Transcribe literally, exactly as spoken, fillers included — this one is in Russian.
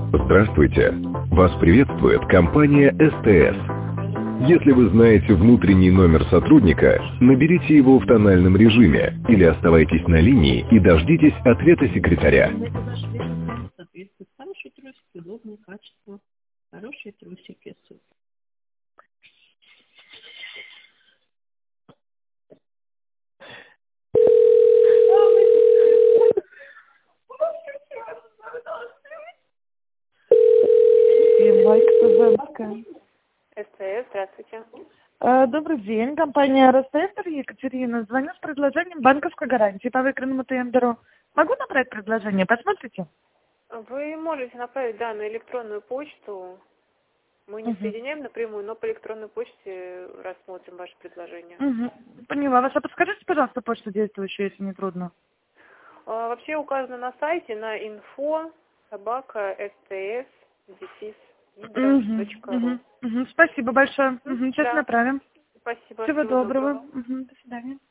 Здравствуйте! Вас приветствует компания эс тэ эс. Если вы знаете внутренний номер сотрудника, наберите его в тональном режиме или оставайтесь на линии и дождитесь ответа секретаря. Соответствует хорошие трусики, удобные, качество, хорошие трусики. Супер. Майка Туземская. эс тэ эс, здравствуйте. Э, Добрый день, компания Ростендер, Екатерина. Звоню с предложением банковской гарантии по выигранному тендеру. Могу набрать предложение? Посмотрите. Вы можете направить да, на электронную почту. Мы не Угу. соединяем напрямую, но по электронной почте рассмотрим ваше предложение. Угу. Поняла вас. А подскажите, пожалуйста, почту действующую, если не трудно. А, вообще указано на сайте на инфо собака стс дефис точка ру. Угу. Угу. Спасибо большое. Угу. Сейчас Да. направим. Спасибо. Всего Всего доброго. доброго. Угу. До свидания.